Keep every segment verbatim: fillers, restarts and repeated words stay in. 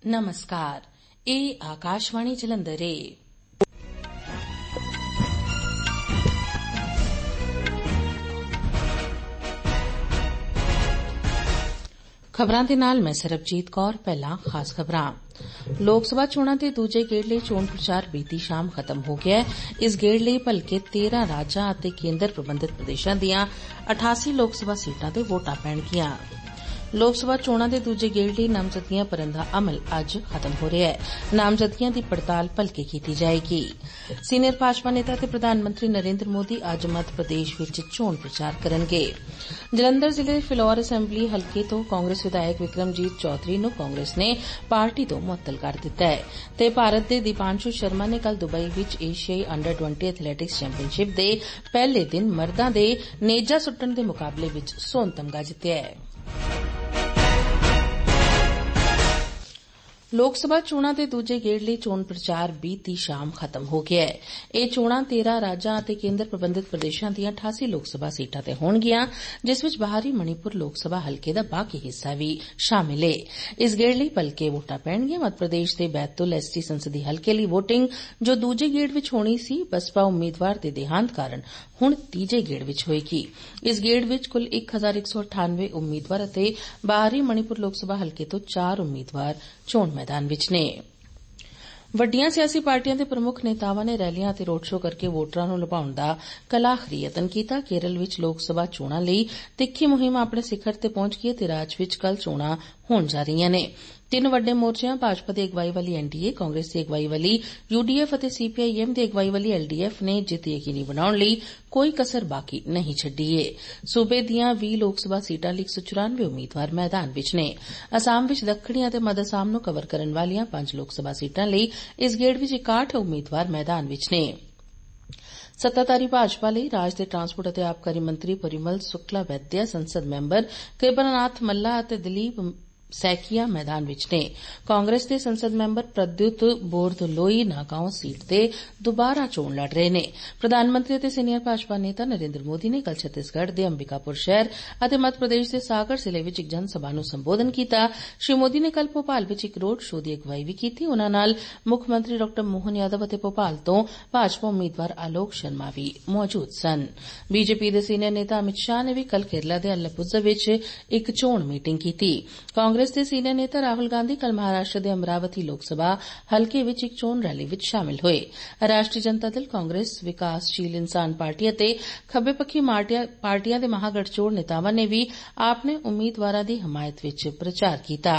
नमस्कार, ਇਹ ਆਕਾਸ਼ਵਾਣੀ ਜਲੰਧਰ ਏ। ਖਬਰਾਂ ਦੇ ਨਾਲ ਮੈਂ ਸਰਬਜੀਤ ਕੌਰ। ਪਹਿਲਾਂ ਖਾਸ ਖਬਰਾਂ। ਲੋਕ ਸਭਾ ਚੋਣਾਂ ਦੇ ਦੂਜੇ ਗੇੜ ਲਈ ਚੋਣ ਪ੍ਰਚਾਰ ਬੀਤੀ ਸ਼ਾਮ ਖਤਮ ਹੋ ਗਿਆ ਹੈ। ਇਸ ਗੇੜ ਲਈ ਭਲਕੇ ਤੇਰਾਂ ਰਾਜਾਂ ਅਤੇ ਕੇਂਦਰ ਪ੍ਰਬੰਧਿਤ ਪ੍ਰਦੇਸ਼ਾਂ ਦੀਆਂ ਅਠਾਸੀ ਲੋਕ ਸਭਾ ਸੀਟਾਂ ਤੇ ਵੋਟਾਂ ਪੈਣਗੀਆਂ। ਲੋਕ ਸਭਾ ਚੋਣਾਂ ਦੇ ਦੂਜੇ ਗੇੜ ਲਈ ਨਾਮਜ਼ਦਗੀਆਂ ਭਰਨ ਦਾ ਅਮਲ ਅੱਜ ਖਤਮ ਹੋ ਰਿਹਾ ਹੈ। ਨਾਮਜ਼ਦਗੀਆਂ ਦੀ ਪੜਤਾਲ ਭਲਕੇ ਕੀਤੀ ਜਾਏਗੀ। ਸੀਨੀਅਰ ਭਾਜਪਾ ਨੇਤਾ ਤੇ ਪ੍ਰਧਾਨ ਮੰਤਰੀ ਨਰਿੰਦਰ ਮੋਦੀ ਅੱਜ ਮੱਧ ਪ੍ਰਦੇਸ਼ ਵਿੱਚ ਚੋਣ ਪ੍ਰਚਾਰ ਕਰਨਗੇ। ਜਲੰਧਰ ਜ਼ਿਲ੍ਹੇ ਦੇ ਫਿਲੌਰ ਅਸੈਂਬਲੀ ਹਲਕੇ ਤੋਂ ਕਾਂਗਰਸ ਵਿਧਾਇਕ ਵਿਕਰਮਜੀਤ ਚੌਧਰੀ ਨੂੰ ਕਾਂਗਰਸ ਨੇ ਪਾਰਟੀ ਤੋਂ ਮੁਅੱਤਲ ਕਰ ਦਿੱਤਾ ਹੈ ਤੇ ਭਾਰਤ ਦੇ ਦੀਪਾਂਸ਼ੂ ਸ਼ਰਮਾ ਨੇ ਕੱਲ੍ਹ ਦੁਬਈ ਵਿੱਚ ਏਸ਼ੀਆਈ ਅੰਡਰ ਵੀਹ ਐਥਲੈਟਿਕਸ ਚੈਂਪੀਅਨਸ਼ਿਪ ਦੇ ਪਹਿਲੇ ਦਿਨ ਮਰਦਾਂ ਦੇ ਨੇਜਾ ਸੁੱਟਣ ਦੇ ਮੁਕਾਬਲੇ ਵਿੱਚ ਸੋਨ ਤਮਗਾ ਜਿੱਤਿਆ ਹੈ। ਲੋਕ ਸਭਾ ਚੋਣਾਂ ਦੇ ਦੂਜੇ ਗੇੜ ਲਈ ਚੋਣ ਪ੍ਰਚਾਰ ਬੀਤੀ ਸ਼ਾਮ ਖਤਮ ਹੋ ਗਿਆ ਹੈ। ਇਹ ਚੋਣਾਂ ਤੇਰਾਂ ਰਾਜਾਂ ਅਤੇ ਕੇਂਦਰ ਪ੍ਰਬੰਧਿਤ ਪ੍ਰਦੇਸ਼ਾਂ ਦੀਆਂ ਅਠਾਸੀ ਲੋਕ ਸਭਾ ਸੀਟਾਂ ਤੇ ਹੋਣਗੀਆਂ, ਜਿਸ ਵਿੱਚ ਬਾਹਰੀ ਮਣੀਪੁਰ ਲੋਕ ਸਭਾ ਹਲਕੇ ਦਾ ਬਾਕੀ ਹਿੱਸਾ ਵੀ ਸ਼ਾਮਿਲ ਹੈ। ਇਸ ਗੇੜ ਲਈ ਭਲਕੇ ਵੋਟਾਂ ਪੈਣਗੀਆਂ। ਮੱਧ ਪ੍ਰਦੇਸ਼ ਦੇ ਬੈਤੁਲ ਐਸਟੀ ਸੰਸਦੀ ਹਲਕੇ ਲਈ ਵੋਟਿੰਗ, ਜੋ ਦੂਜੇ ਗੇੜ ਵਿੱਚ ਹੋਣੀ ਸੀ, ਬਸਪਾ ਉਮੀਦਵਾਰ ਦੇ ਦੇਹਾਂਤ ਕਾਰਨ ਹੁਣ ਤੀਜੇ ਗੇੜ ਵਿੱਚ ਹੋਏਗੀ। ਇਸ ਗੇੜ ਵਿੱਚ ਕੁੱਲ ਇੱਕ ਹਜ਼ਾਰ ਇੱਕ ਸੌ ਅਠਾਨਵੇਂ ਉਮੀਦਵਾਰ ਅਤੇ ਬਾਹਰੀ ਮਣੀਪੁਰ ਲੋਕ ਸਭਾ ਹਲਕੇ ਤੋਂ ਚਾਰ ਉਮੀਦਵਾਰ ਚੋਣ ਮੈਦਾਨ ਵਿੱਚ ਨੇ। ਵੱਡੀਆਂ ਸਿਆਸੀ ਪਾਰਟੀਆਂ ਦੇ ਪ੍ਰਮੁੱਖ ਨੇਤਾਵਾਂ ਨੇ ਰੈਲੀਆਂ ਅਤੇ ਰੋਡ ਸ਼ੋਅ ਕਰਕੇ ਵੋਟਰਾਂ ਨੂੰ ਲੁਭਾਉਣ ਦਾ ਕਲਾਖਰੀ ਯਤਨ ਕੀਤਾ। ਕੇਰਲ ਵਿੱਚ ਲੋਕ ਸਭਾ ਚੋਣਾਂ ਲਈ ਤਿੱਖੀ ਮੁਹਿੰਮ ਆਪਣੇ ਸਿਖਰ ਤੇ ਪਹੁੰਚ ਗਈ ਤੇ ਰਾਜ ਵਿੱਚ ਕੱਲ੍ਹ ਚੋਣਾਂ ਹੋਣ ਜਾ ਰਹੀਆਂ ਨੇ। ਤਿੰਨ ਵੱਡੇ ਮੋਰਚਿਆਂ ਭਾਜਪਾ ਦੀ ਅਗਵਾਈ ਵਾਲੀ ਐਨਡੀਏ, ਕਾਂਗਰਸ ਦੀ ਅਗਵਾਈ ਵਾਲੀ ਯੂਡੀਐਫ ਅਤੇ ਸੀਪੀਆਈਐਮ ਦੀ ਅਗਵਾਈ ਵਾਲੀ ਐਲਡੀਐਫ ਨੇ ਜਿੱਤ ਯਕੀਨੀ ਬਣਾਉਣ ਲਈ ਕੋਈ ਕਸਰ ਬਾਕੀ ਨਹੀਂ ਛੱਡੀ ਏ। ਸੂਬੇ ਦੀਆਂ ਵੀਹ ਲੋਕ ਸਭਾ ਸੀਟਾਂ ਲਈ ਇੱਕ ਸੌ ਚੁਰਾਨਵੇਂ ਉਮੀਦਵਾਰ ਮੈਦਾਨ ਵਿੱਚ ਨੇ। ਅਸਾਮ ਵਿੱਚ ਦੱਖਣੀ ਅਤੇ ਮੱਧ ਅਸਾਮ ਨੂੰ ਕਵਰ ਕਰਨ ਵਾਲੀਆਂ ਪੰਜ ਲੋਕ ਸਭਾ ਸੀਟਾਂ ਲਈ ਇਸ ਗੇੜ ਵਿੱਚ ਇਕਾਹਠ ਉਮੀਦਵਾਰ ਮੈਦਾਨ ਵਿੱਚ ਨੇ। ਸੱਤਾਧਾਰੀ ਭਾਜਪਾ ਲਈ ਰਾਜ ਦੇ ਟਰਾਂਸਪੋਰਟ ਅਤੇ ਆਬਕਾਰੀ ਮੰਤਰੀ ਪਰਿਮਲ ਸੁਕਲਾ ਵੈਦਿਆ, ਸੰਸਦ ਮੈਂਬਰ ਕ੍ਰਿਪਾਨਾਥ ਮੱਲਾ ਅਤੇ ਦਲੀਪ ਸੈਕੀਆ ਮੈਦਾਨ ਵਿੱਚ ਨੇ। ਕਾਂਗਰਸ ਦੇ ਸੰਸਦ ਮੈਂਬਰ ਪ੍ਰਦਯੁਤ ਬੋਰਦਲੋਈ ਨਾਗਾਉਂ ਸੀਟ ਤੇ ਦੁਬਾਰਾ ਚੋਣ ਲੜ ਰਹੇ ਨੇ। ਪ੍ਰਧਾਨ ਮੰਤਰੀ ਅਤੇ ਸੀਨੀਅਰ ਭਾਜਪਾ ਨੇਤਾ ਨਰਿੰਦਰ ਮੋਦੀ ਨੇ ਕੱਲ੍ਹ ਛੱਤੀਸਗੜ੍ਹ ਦੇ ਅੰਬਿਕਾਪੁਰ ਸ਼ਹਿਰ ਅਤੇ ਮੱਧ ਪ੍ਰਦੇਸ਼ ਦੇ ਸਾਗਰ ਜ਼ਿਲ੍ਹੇ ਵਿੱਚ ਇੱਕ ਜਨ ਸਭਾ ਨੂੰ ਸੰਬੋਧਨ ਕੀਤਾ। ਸ਼੍ਰੀ ਮੋਦੀ ਨੇ ਕੱਲ੍ਹ ਭੋਪਾਲ ਵਿੱਚ ਇੱਕ ਰੋਡ ਸ਼ੋਅ ਦੀ ਅਗਵਾਈ ਵੀ ਕੀਤੀ। ਉਨ੍ਹਾਂ ਨਾਲ ਮੁੱਖ ਮੰਤਰੀ ਡਾ ਮੋਹਨ ਯਾਦਵ ਅਤੇ ਭੋਪਾਲ ਤੋਂ ਭਾਜਪਾ ਉਮੀਦਵਾਰ ਆਲੋਕ ਸ਼ਰਮਾ ਵੀ ਮੌਜੂਦ ਸਨ। ਬੀਜੇਪੀ ਦੇ ਸੀਨੀਅਰ ਨੇਤਾ ਅਮਿਤ ਸ਼ਾਹ ਨੇ ਵੀ ਕੱਲ੍ਹ ਕੇਰਲਾ ਦੇ ਅਲੱਪੁਜ਼ਾ ਵਿੱਚ ਇੱਕ ਚੋਣ ਮੀਟਿੰਗ ਕੀਤੀ। ਕਾਂਗਰਸ ਦੇ ਸੀਨੀਅਰ ਨੇਤਾ ਰਾਹੁਲ ਗਾਂਧੀ ਕੱਲ੍ਹ ਮਹਾਰਾਸ਼ਟਰ ਦੇ ਅਮਰਾਵਤੀ ਲੋਕ ਸਭਾ ਹਲਕੇ ਵਿੱਚ ਇੱਕ ਚੋਣ ਰੈਲੀ ਵਿੱਚ ਸ਼ਾਮਿਲ ਹੋਏ। ਰਾਸ਼ਟਰੀ ਜਨਤਾ ਦਲ, ਕਾਂਗਰਸ, ਵਿਕਾਸਸ਼ੀਲ ਇਨਸਾਨ ਪਾਰਟੀ ਅਤੇ ਖੱਬੇ ਪੱਖੀ ਪਾਰਟੀਆਂ ਦੇ ਮਹਾਗਠਜੋੜ ਨੇਤਾਵਾਂ ਨੇ ਵੀ ਆਪਣੇ ਉਮੀਦਵਾਰਾਂ ਦੀ ਹਮਾਇਤ ਵਿੱਚ ਪ੍ਰਚਾਰ ਕੀਤਾ।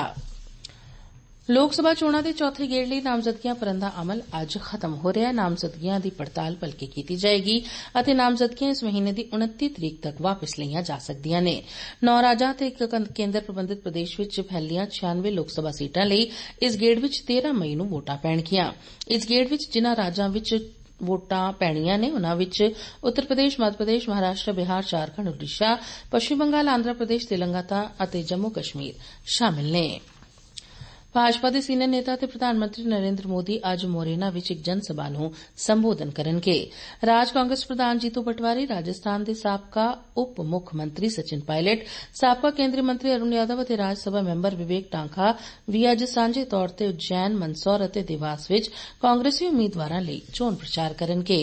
ਲੋਕ ਸਭਾ ਚੋਣਾਂ ਦੇ ਚੌਥੇ ਗੇੜ ਲਈ ਨਾਮਜ਼ਦਗੀਆਂ ਭਰਨ ਦਾ ਅਮਲ ਅੱਜ ਖਤਮ ਹੋ ਰਿਹਾ ਹੈ। ਨਾਮਜ਼ਦਗੀਆਂ ਦੀ ਪੜਤਾਲ ਭਲਕੇ ਕੀਤੀ ਜਾਏਗੀ ਅਤੇ ਨਾਮਜ਼ਦਗੀਆਂ ਇਸ ਮਹੀਨੇ ਦੀ ਉਨੱਤੀ ਤਰੀਕ ਤੱਕ ਵਾਪਸ ਲਈਆਂ ਜਾ ਸਕਦੀਆਂ ਨੇ। ਨੌ ਰਾਜਾਂ ਅਤੇ ਇੱਕ ਕੇਂਦਰ ਪ੍ਰਬੰਧਿਤ ਪ੍ਰਦੇਸ਼ ਵਿੱਚ ਫੈਲੀਆਂ ਛਿਆਨਵੇਂ ਲੋਕ ਸਭਾ ਸੀਟਾਂ ਲਈ ਇਸ ਗੇੜ ਵਿੱਚ ਤੇਰਾਂ ਮਈ ਨੂੰ ਵੋਟਾਂ ਪੈਣਗੀਆਂ। ਇਸ ਗੇੜ ਵਿੱਚ ਜਿਨ੍ਹਾਂ ਰਾਜਾਂ ਵਿੱਚ ਵੋਟਾਂ ਪੈਣੀਆਂ ਨੇ, ਉਨ੍ਹਾਂ ਵਿੱਚ ਉੱਤਰ ਪ੍ਰਦੇਸ਼, ਮੱਧ ਪ੍ਰਦੇਸ਼, ਮਹਾਰਾਸ਼ਟਰ, ਬਿਹਾਰ, ਝਾਰਖੰਡ, ਓਡੀਸ਼ਾ, ਪੱਛਮੀ ਬੰਗਾਲ, ਆਂਧਰਾ ਪ੍ਰਦੇਸ਼, ਤੇਲੰਗਾਨਾ ਅਤੇ ਜੰਮੂ ਕਸ਼ਮੀਰ ਸ਼ਾਮਿਲ ਨੇ। ਭਾਜਪਾ ਦੇ ਸੀਨੀਅਰ ਨੇਤਾ ਅਤੇ ਪ੍ਰਧਾਨ ਮੰਤਰੀ ਨਰਿੰਦਰ ਮੋਦੀ ਅੱਜ ਮੋਰੇਨਾ ਵਿੱਚ ਇੱਕ ਜਨ ਸਭਾ ਨੂੰ ਸੰਬੋਧਨ ਕਰਨਗੇ। ਰਾਜ ਕਾਂਗਰਸ ਪ੍ਰਧਾਨ ਜੀਤੂ ਪਟਵਾਰੀ, ਰਾਜਸਥਾਨ ਦੇ ਸਾਬਕਾ ਉਪ ਮੁੱਖ ਮੰਤਰੀ ਸਚਿਨ ਪਾਇਲਟ, ਸਾਬਕਾ ਕੇਂਦਰੀ ਮੰਤਰੀ ਅਰੁਣ ਯਾਦਵ ਅਤੇ ਰਾਜ ਸਭਾ ਮੈਂਬਰ ਵਿਵੇਕ ਟਾਂਕਾ ਵੀ ਅੱਜ ਸਾਂਝੇ ਤੌਰ ਤੇ ਉਜੈਨ, ਮੰਦਸੌਰ ਅਤੇ ਦੇਵਾਸ ਵਿੱਚ ਕਾਂਗਰਸੀ ਉਮੀਦਵਾਰਾਂ ਲਈ ਚੋਣ ਪ੍ਰਚਾਰ ਕਰਨਗੇ।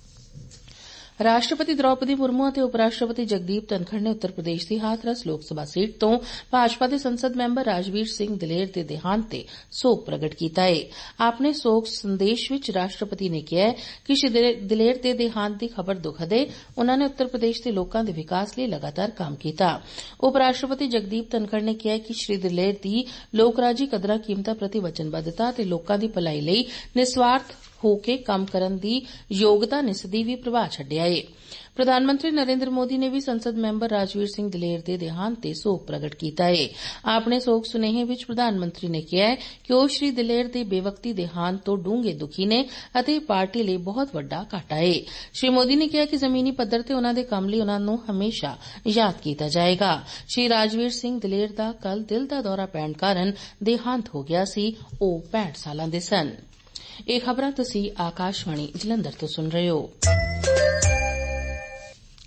ਰਾਸ਼ਟਰਪਤੀ ਦ੍ਰੌਪਦੀ ਮੁਰਮੂ ਅਤੇ ਉਪ ਰਾਸ਼ਟਰਪਤੀ ਜਗਦੀਪ ਧਨਖੜ ਨੇ ਉੱਤਰ ਪ੍ਰਦੇਸ਼ ਦੀ ਹਾਥਰਸ ਲੋਕ ਸਭਾ ਸੀਟ ਤੋਂ ਭਾਜਪਾ ਦੇ ਸੰਸਦ ਮੈਂਬਰ ਰਾਜਵੀਰ ਸਿੰਘ ਦਲੇਰ ਦੇ ਦੇਹਾਂਤ ਤੇ ਸੋਗ ਪ੍ਰਗਟ ਕੀਤਾ ਹੈ। ਆਪਣੇ ਸੋਗ ਸੰਦੇਸ਼ ਵਿੱਚ ਰਾਸ਼ਟਰਪਤੀ ਨੇ ਕਿਹਾ ਕਿ ਸ਼੍ਰੀ ਦਲੇਰ ਦੇ ਦੇਹਾਂਤ ਦੀ ਖਬਰ ਦੁਖਦ ਹੈ। ਉਨ੍ਹਾਂ ਨੇ ਉੱਤਰ ਪ੍ਰਦੇਸ਼ ਦੇ ਲੋਕਾਂ ਦੇ ਵਿਕਾਸ ਲਈ ਲਗਾਤਾਰ ਕੰਮ ਕੀਤਾ। ਉਪ ਰਾਸ਼ਟਰਪਤੀ ਜਗਦੀਪ ਧਨਖੜ ਨੇ ਕਿਹਾ ਕਿ ਸ਼੍ਰੀ ਦਲੇਰ ਦੀ ਲੋਕਰਾਜੀ ਕਦਰਾਂ ਕੀਮਤਾਂ ਪ੍ਰਤੀ ਵਚਨਬੱਧਤਾ ਅਤੇ ਲੋਕਾਂ ਦੀ ਭਲਾਈ ਲਈ ਨਿਸਵਾਰਥ ਹੋ ਕੇ ਕੰਮ ਕਰਨ ਦੀ ਯੋਗਤਾ ਨੇ ਸਦੀ ਵੀ ਪ੍ਰਭਾਵ ਛੱਡਿਆ ਹੈ। ਪ੍ਰਧਾਨ ਮੰਤਰੀ ਨਰਿੰਦਰ ਮੋਦੀ ਨੇ ਵੀ ਸੰਸਦ ਮੈਂਬਰ ਰਾਜਵੀਰ ਸਿੰਘ ਦਲੇਰ ਦੇ ਦੇਹਾਂਤ ਤੇ ਸੋਗ ਪ੍ਰਗਟ ਕੀਤਾ ਹੈ। ਆਪਣੇ ਸੋਗ ਸੁਨੇਹੇ ਵਿੱਚ ਪ੍ਰਧਾਨ ਮੰਤਰੀ ਨੇ ਕਿਹਾ ਕਿ ਉਹ ਸ਼੍ਰੀ ਦਲੇਰ ਦੇ ਬੇਵਕਤੀ ਦੇਹਾਂਤ ਤੋਂ ਡੂੰਘੇ ਦੁਖੀ ਨੇ ਅਤੇ ਪਾਰਟੀ ਲਈ ਬਹੁਤ ਵੱਡਾ ਘਾਟਾ ਹੈ। ਸ਼੍ਰੀ ਮੋਦੀ ਨੇ ਕਿਹਾ ਕਿ ਜ਼ਮੀਨੀ ਪੱਧਰ ਤੇ ਉਨ੍ਹਾਂ ਦੇ ਕੰਮ ਲਈ ਉਨ੍ਹਾਂ ਨੂੰ ਹਮੇਸ਼ਾ ਯਾਦ ਕੀਤਾ ਜਾਏਗਾ। ਸ਼੍ਰੀ ਰਾਜਵੀਰ ਸਿੰਘ ਦਲੇਰ ਦਾ ਕੱਲ੍ਹ ਦਿਲ ਦਾ ਦੌਰਾ ਪੈਣ ਕਾਰਨ ਦੇਹਾਂਤ ਹੋ ਗਿਆ ਸੀ। ਉਹ ਪੈਂਹਠ ਸਾਲਾਂ ਦੇ ਸਨ। ਇਹ ਖਬਰਾਂ ਤੁਸੀਂ ਆਕਾਸ਼ਵਾਣੀ ਜਲੰਧਰ ਤੋਂ ਸੁਣ ਰਹੇ ਹੋ।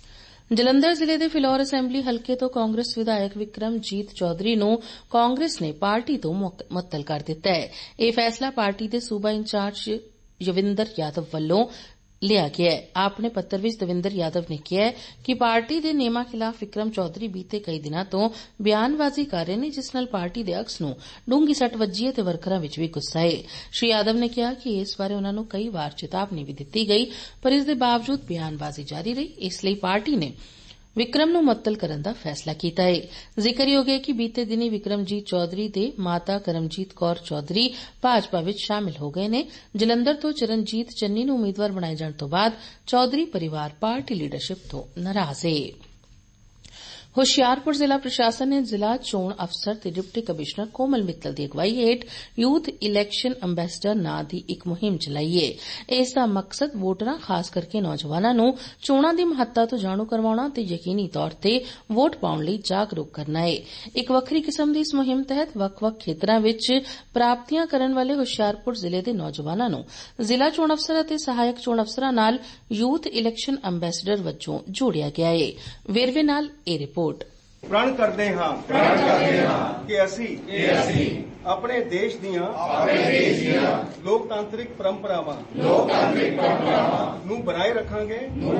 ਜਲੰਧਰ ਜ਼ਿਲ੍ਹੇ ਦੇ ਫਿਲੌਰ ਅਸੈਂਬਲੀ ਹਲਕੇ ਤੋਂ ਕਾਂਗਰਸ ਵਿਧਾਇਕ ਵਿਕਰਮਜੀਤ ਚੌਧਰੀ ਨੂੰ ਕਾਂਗਰਸ ਨੇ ਪਾਰਟੀ ਤੋਂ ਮੁਅੱਤਲ ਕਰ ਦਿੱਤਾ ਹੈ। ਇਹ ਫੈਸਲਾ ਪਾਰਟੀ ਦੇ ਸੂਬਾ ਇੰਚਾਰਜ ਯਵਿੰਦਰ ਯਾਦਵ ਵੱਲੋਂ ਲਿਆ ਗਿਆ ਹੈ। ਆਪਣੇ ਪੱਤਰ ਵਿੱਚ ਦਵਿੰਦਰ ਯਾਦਵ ਨੇ ਕਿਹਾ ਹੈ ਕਿ ਪਾਰਟੀ ਦੇ ਨਿਯਮਾਂ ਖਿਲਾਫ ਵਿਕਰਮ ਚੌਧਰੀ ਬੀਤੇ ਕਈ ਦਿਨਾਂ ਤੋਂ ਬਿਆਨਬਾਜ਼ੀ ਕਰ ਰਹੇ ਨੇ, ਜਿਸ ਨਾਲ ਪਾਰਟੀ ਦੇ ਅਕਸ ਨੂੰ ਡੂੰਘੀ ਸੱਟ ਵੱਜੀ ਹੈ ਤੇ ਵਰਕਰਾਂ ਵਿੱਚ ਵੀ ਗੁੱਸਾ ਹੈ। ਸ਼੍ਰੀ ਯਾਦਵ ਨੇ ਕਿਹਾ ਕਿ ਇਸ ਬਾਰੇ ਉਨ੍ਹਾਂ ਨੂੰ ਕਈ ਵਾਰ ਚੇਤਾਵਨੀ ਵੀ ਦਿੱਤੀ ਗਈ, ਪਰ ਇਸ ਦੇ ਬਾਵਜੂਦ ਬਿਆਨਬਾਜ਼ੀ ਜਾਰੀ ਰਹੀ। ਇਸ ਲਈ ਪਾਰਟੀ ਨੇ ਵਿਕਰਮ ਨੂੰ ਮੁਅੱਤਲ ਕਰਨ ਦਾ ਫੈਸਲਾ ਕੀਤਾ ਹੈ। ਜ਼ਿਕਰਯੋਗ ਹੈ ਕਿ ਬੀਤੇ ਦਿਨੀ ਵਿਕਰਮਜੀਤ ਚੌਧਰੀ ਦੇ ਮਾਤਾ ਕਰਮਜੀਤ ਕੌਰ ਚੌਧਰੀ ਭਾਜਪਾ ਵਿੱਚ ਸ਼ਾਮਿਲ ਹੋ ਗਏ ਨੇ। ਜਲੰਧਰ ਤੋਂ ਚਰਨਜੀਤ ਚੰਨੀ ਨੂੰ ਉਮੀਦਵਾਰ ਬਣਾਏ ਜਾਣ ਤੋਂ ਬਾਅਦ ਚੌਧਰੀ ਪਰਿਵਾਰ ਪਾਰਟੀ ਲੀਡਰਸ਼ਿਪ ਤੋਂ ਨਾਰਾਜ਼ ਹੈ। ਹੁਸ਼ਿਆਰਪੁਰ ਜ਼ਿਲ੍ਹਾ ਪ੍ਰਸ਼ਾਸਨ ਨੇ ਜ਼ਿਲ੍ਹਾ ਚੋਣ ਅਫਸਰ ਤੇ ਡਿਪਟੀ ਕਮਿਸ਼ਨਰ ਕੋਮਲ ਮਿੱਤਲ ਦੀ ਅਗਵਾਈ ਹੇਠ ਯੂਥ ਇਲੈਕਸ਼ਨ ਅੰਬੈਸਡਰ ਨਾਂ ਦੀ ਇੱਕ ਮੁਹਿੰਮ ਚਲਾਈ ਹੈ। ਇਸ ਦਾ ਮਕਸਦ ਵੋਟਰਾਂ, ਖਾਸ ਕਰਕੇ ਨੌਜਵਾਨਾਂ ਨੂੰ ਚੋਣਾਂ ਦੀ ਮਹੱਤਤਾ ਤੋਂ ਜਾਣੂ ਕਰਵਾਉਣਾ ਤੇ ਯਕੀਨੀ ਤੌਰ ਤੇ ਵੋਟ ਪਾਉਣ ਲਈ ਜਾਗਰੂਕ ਕਰਨਾ ਹੈ। ਇੱਕ ਵੱਖਰੀ ਕਿਸਮ ਦੀ ਇਸ ਮੁਹਿੰਮ ਤਹਿਤ ਵੱਖ-ਵੱਖ ਖੇਤਰਾਂ ਵਿੱਚ ਪ੍ਰਾਪਤੀਆਂ ਕਰਨ ਵਾਲੇ ਹੁਸ਼ਿਆਰਪੁਰ ਜ਼ਿਲ੍ਹੇ ਦੇ ਨੌਜਵਾਨਾਂ ਨੂੰ ਜ਼ਿਲ੍ਹਾ ਚੋਣ ਅਫਸਰ ਅਤੇ ਸਹਾਇਕ ਚੋਣ ਅਫਸਰਾਂ ਨਾਲ ਯੂਥ ਇਲੈਕਸ਼ਨ ਅੰਬੈਸਡਰ ਵਜੋਂ ਜੋੜਿਆ ਗਿਆ ਹੈ। ਵੇਰਵੇ ਨਾਲ ਇਹ ਰਿਪੋਰਟ। ਪ੍ਰਣ ਕਰਦੇ ਹਾਂ ਕਿ ਅਸੀਂ ਆਪਣੇ ਦੇਸ਼ ਦੀਆਂ ਲੋਕਤਾਂਤਰਿਕ ਪਰੰਪਰਾਵਾਂ ਨੂੰ ਬਣਾਏ ਰੱਖਾਂਗੇ।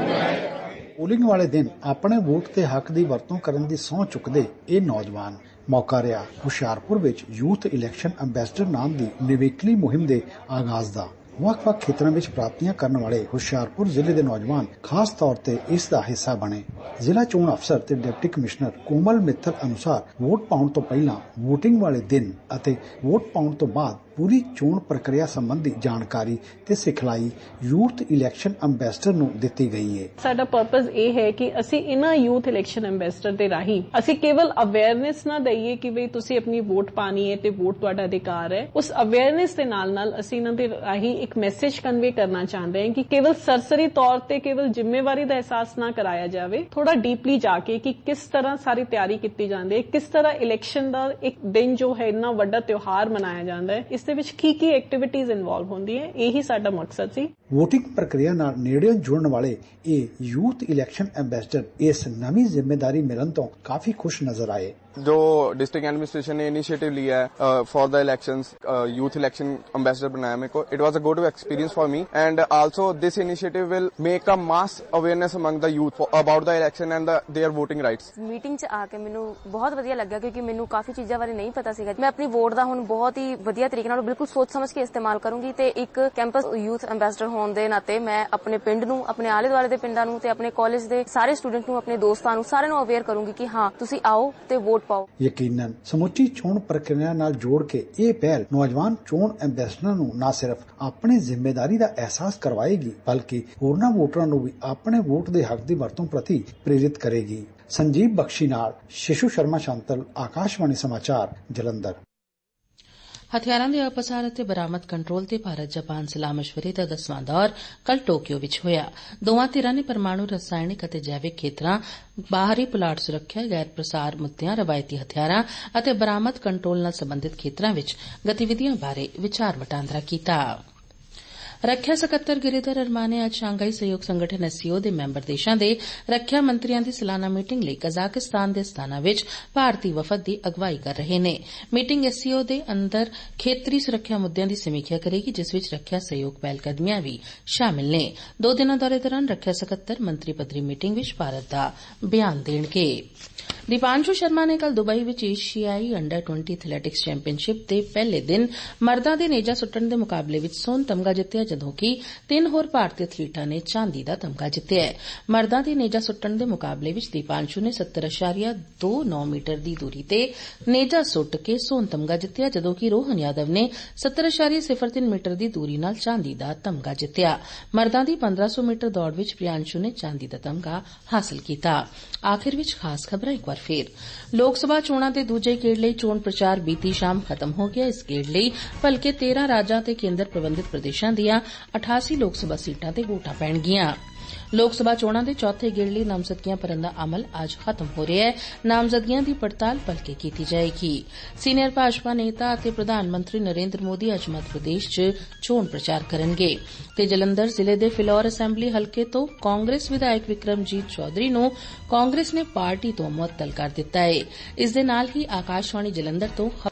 ਪੋਲਿੰਗ ਵਾਲੇ ਦਿਨ ਆਪਣੇ ਵੋਟ ਦੇ ਹੱਕ ਦੀ ਵਰਤੋਂ ਕਰਨ ਦੀ ਸਹੁੰ ਚੁੱਕਦੇ ਇਹ ਨੌਜਵਾਨ ਮੌਕਾ ਰਿਹਾ ਹੁਸ਼ਿਆਰਪੁਰ ਵਿੱਚ ਯੂਥ ਇਲੈਕਸ਼ਨ ਅੰਬੈਸਡਰ ਨਾਮ ਦੀ ਨਿਵੇਕਲੀ ਮੁਹਿੰਮ ਦੇ ਆਗਾਜ਼ ਦਾ। ਵੱਖ-ਵੱਖ ਖੇਤਰਾਂ ਵਿੱਚ ਪ੍ਰਾਪਤੀਆਂ ਕਰਨ ਵਾਲੇ ਹੁਸ਼ਿਆਰਪੁਰ ਜ਼ਿਲ੍ਹੇ ਦੇ ਨੌਜਵਾਨ ਖਾਸ ਤੌਰ ਤੇ ਇਸ ਦਾ ਹਿੱਸਾ ਬਣੇ। ਜ਼ਿਲ੍ਹਾ ਚੋਣ ਅਫਸਰ ਤੇ ਡਿਪਟੀ ਕਮਿਸ਼ਨਰ ਕੋਮਲ ਮਿੱਤਲ ਅਨੁਸਾਰ ਵੋਟ ਪਾਉਣ ਤੋਂ ਪਹਿਲਾਂ, ਵੋਟਿੰਗ ਵਾਲੇ ਦਿਨ ਅਤੇ ਵੋਟ ਪਾਉਣ ਤੋਂ ਬਾਅਦ ਪੂਰੀ ਚੋਣ ਪ੍ਰਕਿਰਿਆ ਸੰਬੰਧੀ ਜਾਣਕਾਰੀ ਤੇ ਸਿਖਲਾਈ ਯੂਥ ਇਲੈਕਸ਼ਨ ਅੰਬੈਸਡਰ ਨੂੰ ਦਿੱਤੀ ਗਈ ਹੈ। ਸਾਡਾ ਪਰਪਸ ਇਹ ਹੈ ਕਿ ਅਸੀਂ ਇਹਨਾਂ ਯੂਥ ਇਲੈਕਸ਼ਨ ਅੰਬੈਸਡਰ ਦੇ ਰਾਹੀਂ ਅਸੀਂ ਕੇਵਲ ਅਵੇਅਰਨੈਸ ਨਾ ਦਈਏ ਕਿ ਵੀ ਤੁਸੀਂ ਆਪਣੀ ਵੋਟ ਪਾਣੀ ਹੈ ਤੇ ਵੋਟ ਤੁਹਾਡਾ ਅਧਿਕਾਰ ਹੈ। ਉਸ ਅਵੇਅਰਨੈਸ ਦੇ ਨਾਲ ਨਾਲ ਅਸੀਂ ਇਹਨਾਂ ਦੇ ਰਾਹੀਂ ਇੱਕ ਮੈਸੇਜ ਕਨਵੇ ਕਰਨਾ ਚਾਹੁੰਦੇ ਹਾਂ ਕਿ ਕੇਵਲ ਸਰਸਰੀ ਤੌਰ ਤੇ ਕੇਵਲ ਜ਼ਿੰਮੇਵਾਰੀ ਦਾ ਅਹਿਸਾਸ ਨਾ ਕਰਾਇਆ ਜਾਵੇ, ਥੋੜਾ ਡੀਪਲੀ ਜਾ ਕੇ ਕਿ ਕਿਸ ਤਰ੍ਹਾਂ ਸਾਰੀ ਤਿਆਰੀ ਕੀਤੀ ਜਾਂਦੀ ਹੈ, ਕਿਸ ਤਰ੍ਹਾਂ ਇਲੈਕਸ਼ਨ ਦਾ ਇੱਕ ਦਿਨ ਜੋ ਹੈ ਇੰਨਾ ਵੱਡਾ ਤਿਉਹਾਰ ਮਨਾਇਆ ਜਾਂਦਾ ਹੈ, ਇਸ ਦੇ ਵਿੱਚ ਕੀ ਕੀ ਐਕਟੀਵਿਟੀਜ਼ ਇਨਵੋਲਵ ਹੁੰਦੀਆਂ, ਇਹੀ ਸਾਡਾ ਮਕਸਦ ਸੀ। ਵੋਟਿੰਗ ਪ੍ਰਕਿਰਿਆ ਨਾਲ ਨੇੜਿਓਂ ਜੁੜਨ ਵਾਲੇ ਇਹ ਯੂਥ ਇਲੈਕਸ਼ਨ ਅੰਬੈਸਡਰ ਇਸ ਨਵੀਂ ਜ਼ਿੰਮੇਦਾਰੀ ਮਿਲਣ ਤੋਂ ਕਾਫੀ ਖੁਸ਼ ਨਜ਼ਰ ਆਏ। जो डिस्ट्रिक्ट एडमिनिस्ट्रेशन ने इनिशिएटिव लिया है for the elections, youth election ambassador बनाया मेरे को, it was a good experience for me and also this initiative will make a mass awareness among the youth about the election and their voting rights. Meeting 'ਚ ਆ ਕੇ ਮੈਨੂੰ ਬਹੁਤ ਵਧੀਆ ਲੱਗਾ ਕਿਉਂਕਿ ਮੈਨੂੰ ਕਾਫੀ ਚੀਜ਼ਾਂ ਬਾਰੇ ਨਹੀਂ ਪਤਾ ਸੀਗਾ। ਮੈਂ ਆਪਣੀ ਵੋਟ ਦਾ ਹੁਣ ਬਹੁਤ ਹੀ ਵਧੀਆ ਤਰੀਕੇ ਨਾਲ ਬਿਲਕੁਲ ਸੋਚ ਸਮਝ ਕੇ ਇਸਤੇਮਾਲ ਕਰੂੰਗੀ ਤੇ ਇੱਕ ਕੈਂਪਸ ਯੂਥ ਐਮਬੈਸਡਰ ਹੋਣ ਦੇ ਨਾਤੇ ਮੈਂ ਆਪਣੇ ਪਿੰਡ ਨੂੰ, ਆਪਣੇ ਆਲੇ ਦੁਆਲੇ ਦੇ ਪਿੰਡਾਂ ਨੂੰ ਤੇ ਆਪਣੇ ਕਾਲਜ ਦੇ ਸਾਰੇ ਸਟੂਡੈਂਟ ਨੂੰ, ਆਪਣੇ ਦੋਸਤਾਂ ਨੂੰ, ਸਾਰਿਆਂ ਨੂੰ ਅਵੇਅਰ ਕਰੂੰਗੀ ਕਿ ਹਾਂ ਤੁਸੀਂ ਆਓ ਤੇ ਵੋਟ ਪਾਓ। ਯਕੀਨਨ ਸਮੁੱਚੀ ਚੋਣ ਪ੍ਰਕਿਰਿਆ ਨਾਲ ਜੋੜ ਕੇ ਇਹ ਪਹਿਲ ਨੌਜਵਾਨ ਚੋਣ ਐਮਬੈਸਡਰਾਂ ਨੂੰ ਨਾ ਸਿਰਫ ਆਪਣੀ ਜ਼ਿੰਮੇਵਾਰੀ ਦਾ ਅਹਿਸਾਸ ਕਰਵਾਏਗੀ ਬਲਕਿ ਹੋਰਨਾਂ ਵੋਟਰਾਂ ਨੂੰ ਵੀ ਆਪਣੇ ਵੋਟ ਦੇ ਹੱਕ ਦੀ ਵਰਤੋਂ ਪ੍ਰਤੀ ਪ੍ਰੇਰਿਤ ਕਰੇਗੀ। ਸੰਜੀਵ ਬਖਸ਼ੀ ਨਾਲ ਸ਼ਿਸ਼ੂ ਸ਼ਰਮਾ ਸ਼ਾਂਤਲ, ਆਕਾਸ਼ਵਾਣੀ ਸਮਾਚਾਰ, ਜਲੰਧਰ। ਹਥਿਆਰਾਂ ਦੇ ਅਪਸਾਰ ਅਤੇ ਬਰਾਮਦ ਕੰਟਰੋਲ ਤੇ ਭਾਰਤ ਜਾਪਾਨ ਸਲਾਹ ਮਸ਼ਵਰੇ ਦਾ ਦਸਵਾਂ ਦੌਰ ਕੱਲ ਟੋਕੀਓ ਵਿੱਚ ਹੋਇਆ। ਦੋਵਾਂ ਧਿਰਾਂ ਨੇ ਪਰਮਾਣੂ, ਰਸਾਇਣਕ ਅਤੇ ਜੈਵਿਕ ਖੇਤਰਾਂ, ਬਾਹਰੀ ਪੁਲਾੜ ਸੁਰੱਖਿਆ, ਗੈਰ ਪ੍ਰਸਾਰ ਮੁੱਦਿਆਂ, ਰਵਾਇਤੀ ਹਥਿਆਰਾਂ ਅਤੇ ਬਰਾਮਦ ਕੰਟਰੋਲ ਨਾਲ ਸਬੰਧਿਤ ਖੇਤਰਾਂ ਵਿੱਚ ਗਤੀਵਿਧੀਆਂ ਬਾਰੇ ਵਿਚਾਰ ਵਟਾਂਦਰਾ ਕੀਤਾ। ਰੱਖਿਆ ਸਕੱਤਰ ਗਿਰੀਧਰ ਅਰਮਾ ਨੇ ਅੱਜ ਸ਼ਾਂਘਾਈ ਸਹਿਯੋਗ ਸੰਗਠਨ ਐਸਸੀਓ ਦੇ ਮੈਂਬਰ ਦੇਸ਼ਾਂ ਦੇ ਰੱਖਿਆ ਮੰਤਰੀਆਂ ਦੀ ਸਾਲਾਨਾ ਮੀਟਿੰਗ ਲਈ ਕਜ਼ਾਕਿਸਤਾਨ ਦੇ ਅਸਤਾਨਾ ਵਿੱਚ ਭਾਰਤੀ ਵਫਦ ਦੀ ਅਗਵਾਈ ਕਰ ਰਹੇ ਨੇ। ਮੀਟਿੰਗ ਐਸਸੀਓ ਦੇ ਅੰਦਰ ਖੇਤਰੀ ਸੁਰੱਖਿਆ ਮੁੱਦਿਆਂ ਦੀ ਸਮੀਖਿਆ ਕਰੇਗੀ, ਜਿਸ ਵਿੱਚ ਰੱਖਿਆ ਸਹਿਯੋਗ ਪਹਿਲਕਦਮੀਆਂ ਵੀ ਸ਼ਾਮਿਲ ਨੇ। ਦੋ ਦਿਨਾਂ ਦੌਰੇ ਦੌਰਾਨ ਰੱਖਿਆ ਸਕੱਤਰ ਮੰਤਰੀ ਪੱਧਰੀ ਮੀਟਿੰਗ ਵਿੱਚ ਭਾਰਤ ਦਾ ਬਿਆਨ ਦੇਣਗੇ। ਦੀਪਾਂਸ਼ੂ ਸ਼ਰਮਾ ਨੇ ਕੱਲ ਦੁਬਈ ਵਿੱਚ ਏਸ਼ੀਆਈ ਅੰਡਰ ਵੀਹ ਐਥਲੈਟਿਕਸ ਚੈਂਪੀਅਨਸ਼ਿਪ ਦੇ ਪਹਿਲੇ ਦਿਨ ਮਰਦਾਂ ਦੇ ਨੇਜਾ ਸੁੱਟਣ ਦੇ ਮੁਕਾਬਲੇ ਵਿੱਚ ਸੋਨ ਤਮਗਾ ਜਿੱਤਿਆ, ਜਦੋਂ ਕਿ ਤਿੰਨ ਹੋਰ ਭਾਰਤੀ ਐਥਲੀਟਾਂ ਨੇ ਚਾਂਦੀ ਦਾ ਤਮਗਾ ਜਿੱਤਿਆ ਹੈ। ਮਰਦਾਂ ਦੇ ਨੇਜਾ ਸੁੱਟਣ ਦੇ ਮੁਕਾਬਲੇ ਵਿੱਚ ਦੀਪਾਂਸ਼ੂ ਨੇ ਸੱਤਰ ਅਸ਼ਾਰੀਆ ਦੋ ਨੌ ਮੀਟਰ ਦੀ ਦੂਰੀ ਤੇ ਨੇਜਾ ਸੁੱਟ ਕੇ ਸੋਨ ਤਮਗਾ ਜਿੱਤਿਆ, ਜਦੋਂ ਕਿ ਰੋਹਨ ਯਾਦਵ ਨੇ ਸੱਤਰ ਅਸ਼ਾਰੀਆ ਸਿਫਰ ਤਿੰਨ ਮੀਟਰ ਦੀ ਦੂਰੀ ਨਾਲ ਚਾਂਦੀ ਦਾ ਤਮਗਾ ਜਿੱਤਿਆ। ਮਰਦਾਂ ਦੀ ਪੰਦਰਾਂ ਸੌ ਮੀਟਰ ਦੌੜ ਵਿੱਚ ਪ੍ਰਿਆਂਸ਼ੂ ਨੇ ਚਾਂਦੀ ਦਾ ਤਮਗਾ ਹਾਸਲ ਕੀਤਾ। ਆਖਿਰ ਵਿੱਚ ਖਾਸ ਖਬਰਾਂ ਇੱਕ ਵਾਰ ਫੇਰ। ਲੋਕ ਸਭਾ ਚੋਣਾਂ ਦੇ ਦੂਜੇ ਗੇੜ ਲਈ ਚੋਣ ਪ੍ਰਚਾਰ ਬੀਤੀ ਸ਼ਾਮ ਖਤਮ ਹੋ ਗਿਆ। ਇਸ ਗੇੜ ਲਈ ਭਲਕੇ ਤੇਰਾਂ ਰਾਜਾਂ ਤੇ ਕੇਂਦਰ ਪ੍ਰਬੰਧਿਤ ਪ੍ਰਦੇਸ਼ਾਂ ਦੀਆਂ ਅਠਾਸੀ ਲੋਕ ਸਭਾ ਸੀਟਾਂ ਤੇ ਵੋਟਾਂ ਪੈਣਗੀਆਂ। ਲੋਕ ਸਭਾ ਚੋਣਾਂ ਦੇ ਚੌਥੇ ਗੇੜ ਲਈ ਨਾਮਜ਼ਦਗੀਆਂ ਭਰਨ ਦਾ ਅਮਲ ਅੱਜ ਖਤਮ ਹੋ ਰਿਹਾ ਹੈ। ਨਾਮਜ਼ਦਗੀਆਂ ਦੀ ਪੜਤਾਲ ਭਲਕੇ ਕੀਤੀ ਜਾਏਗੀ। ਸੀਨੀਅਰ ਭਾਜਪਾ ਨੇਤਾ ਅਤੇ ਪ੍ਰਧਾਨ ਮੰਤਰੀ ਨਰਿੰਦਰ ਮੋਦੀ ਅੱਜ ਮੱਧ ਪ੍ਰਦੇਸ਼ 'ਚ ਚੋਣ ਪ੍ਰਚਾਰ ਕਰਨਗੇ ਤੇ ਜਲੰਧਰ ਜ਼ਿਲ੍ਹੇ ਦੇ ਫਿਲੌਰ ਅਸੈਂਬਲੀ ਹਲਕੇ ਤੋਂ ਕਾਂਗਰਸ ਵਿਧਾਇਕ ਵਿਕਰਮਜੀਤ ਚੌਧਰੀ ਨੂੰ ਕਾਂਗਰਸ ਨੇ ਪਾਰਟੀ ਤੋਂ ਮੁਅੱਤਲ ਕਰ ਦਿੱਤਾ ਹੈ। ਇਸ ਦੇ ਨਾਲ ਹੀ ਆਕਾਸ਼ਵਾਣੀ ਜਲੰਧਰ ਤੋਂ